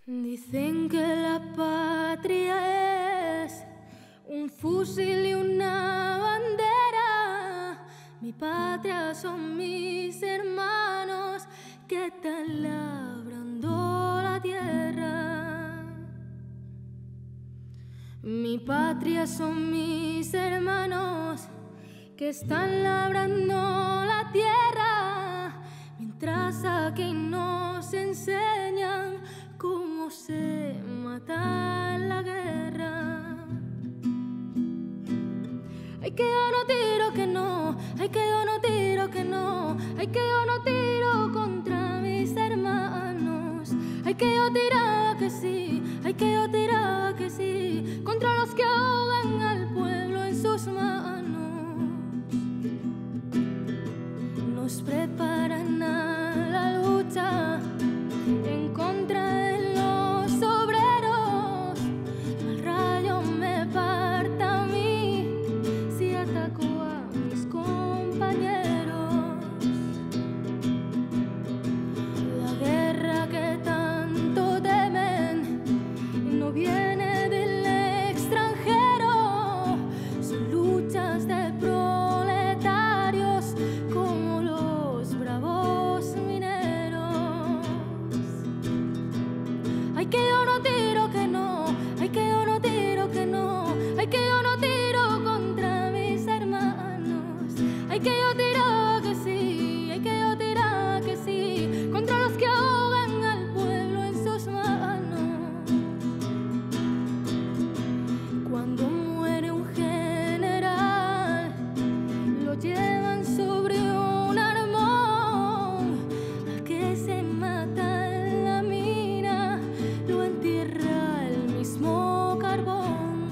Dicen que la patria es un fusil y una bandera. Mi patria son mis hermanos que están labrando la tierra. Mi patria son mis hermanos que están labrando la tierra, mientras aquí nos enseñan cómo se mata en la guerra. Ay, que yo no tiro, que no, ay, que yo no tiro, que no, ay, que yo no tiro contra mis hermanos. Ay, que yo tiraba que sí, ay, que yo tiraba que sí, contra los que ahogan al pueblo en sus manos. Nos preparan a la lucha en contra de los obreros. El rayo me parta a mí si ataco a mis compañeros. La guerra que tanto temen no viene del extranjero, son luchas de proletarios como los bravos mineros. Ay, que yo no tiro, que no, ay, que yo no tiro, que no, ay, que yo no tiro contra mis hermanos. Ay, que yo tiraba que sí, ay, que yo tiraba que sí, contra los que ahogan al pueblo en sus manos. Cuando muere un general, lo llevan sobre un armón. Al que se mata en la mina, lo entierra el mismo carbón.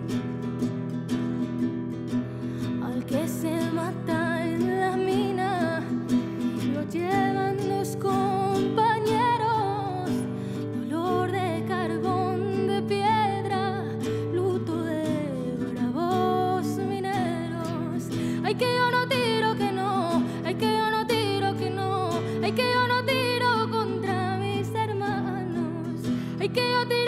Al que se mata en la mina, lo llevan los compañeros. Dolor de carbón, de piedra, luto de bravos mineros. Ay, que yo no tiro, que no, ay, que yo no tiro, que no, ay, que yo no tiro contra mis hermanos. Ay, que yo tiro